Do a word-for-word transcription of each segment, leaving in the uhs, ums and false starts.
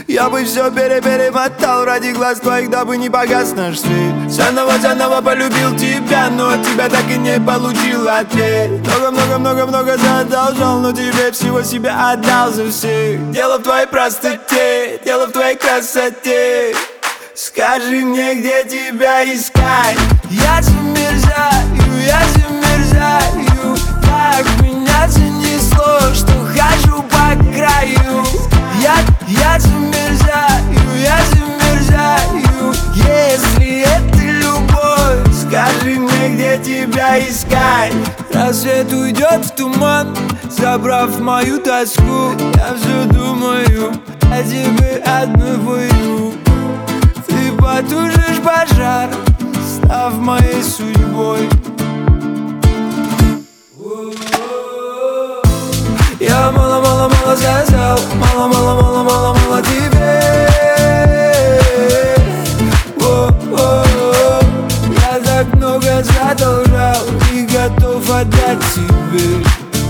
Я бы все перемотал ради глаз твоих, дабы не погас наш свет. Заново-заново полюбил тебя, но от тебя так и не получил ответ. Много-много-много-много задолжал, но тебе всего себя отдал за всех. Дело в твоей простоте, дело в твоей красоте. Скажи мне, где тебя искать. Я замерзаю, я замерзаю. Так меня занесло, что хожу по краю. Я, я замерзаю, я замерзаю. Если это любовь, скажи мне, где тебя искать. Рассвет уйдет в туман, забрав мою тоску. Я все думаю о тебе одного. Ты потушишь пожар, став моей судьбой. Я мало-мало-мало сказал, мало-мало-мало-мало-мало тебе. О-о-о. Я так много задолжал и готов отдать тебе.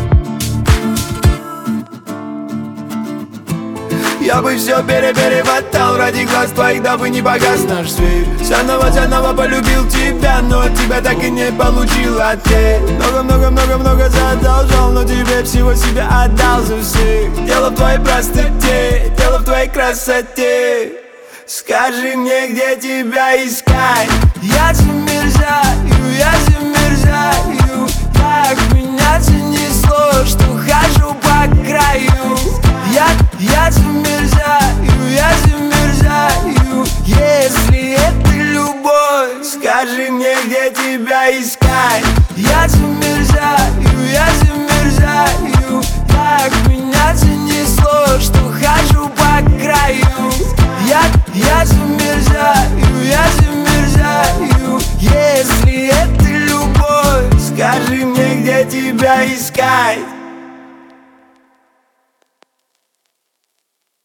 Я бы все перемотал ради глаз твоих, дабы не погас наш свет. Заново-заново полюбил тебя, но от тебя так и не получил ответ. Много-много-много-много задолжал, но тебе всего себя отдал за всех. Дело в твоей простоте, дело в твоей красоте. Скажи мне, где тебя искать. Я замерзаю, я замерзаю. Так меня занесло, что хожу по краю. Я, я замерзаю, я замерзаю. Если это любовь, скажи мне, где тебя искать. Я замерзаю, я замерзаю. Так меня занесло, что хожу по краю. Я, я замерзаю, я замерзаю. Если это любовь, скажи мне, где тебя искать.